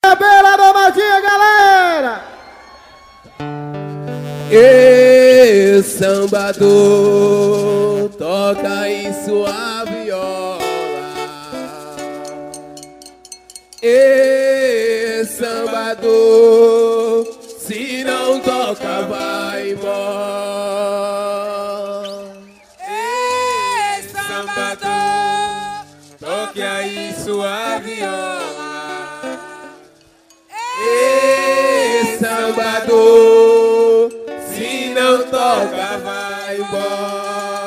Beira da Matinha, galera! E sambador, toca aí sua viola. E sambador, se não toca vai embora. Ei, sambador, toque aí sua viola. Ei, sambador, se não toca vai embora.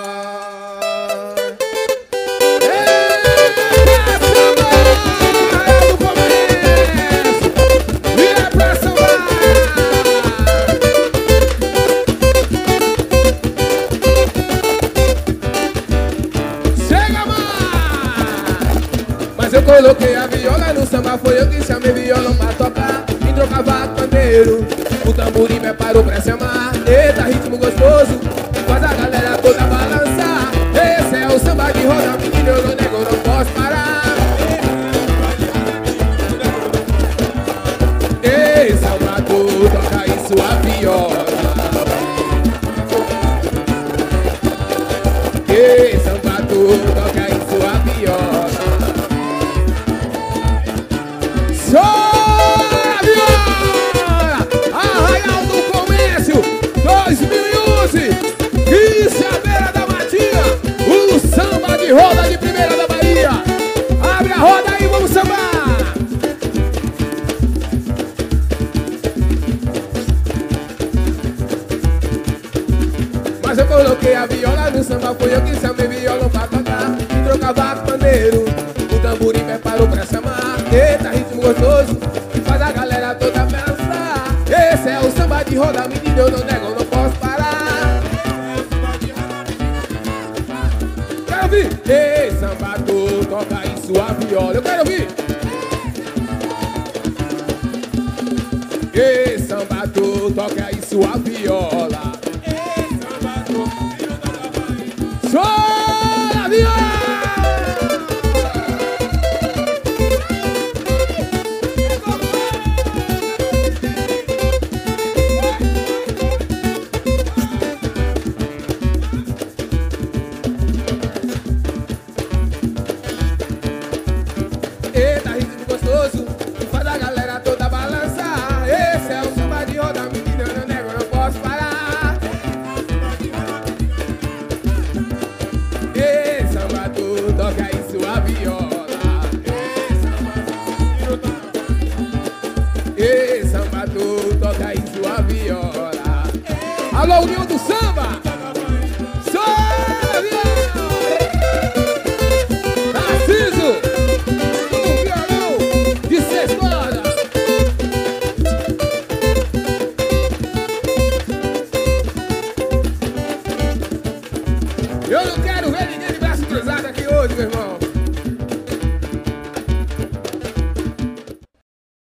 Eu coloquei a viola no samba, foi eu que chamei violão pra tocar. Entrou cavaco, pandeiro, o tamborim preparou pra se amar. Eita, ritmo gostoso, faz a galera toda balançar. Esse é o samba de roda, menino, eu não nego, não posso parar. Ei, Salvador, toca aí sua viola. Ei, Salvador, toca aí sua viola. Arraial do Comércio 2011, isso é a Beira da Matinha, o samba de roda de primeira da Bahia. Abre a roda aí, vamos sambar. Mas eu coloquei a viola no samba, foi eu que chamei violão pra tocar. Entrou cavaco, pandeiro, o tamborim preparou pra se amar. Eita, ritmo gostoso, faz a galera toda dançar. Esse é o samba de roda, menino, eu não nego, eu não posso parar. Quero ouvir. Ei, sambador, toca aí sua viola. Eu quero ouvir. Ei, sambador, toca aí sua viola. Ei, sambador, sola a viola. Eita, ritmo gostoso, faz a galera toda balançar. Esse é o samba de roda, menina, eu não nego, eu não posso parar. Ei, sambador, toca aí sua viola. Ei, sambador, toca aí sua viola. Alô, União do Samba! Só viola! Narciso! Eu não quero ver ninguém de braço cruzado aqui hoje, meu irmão.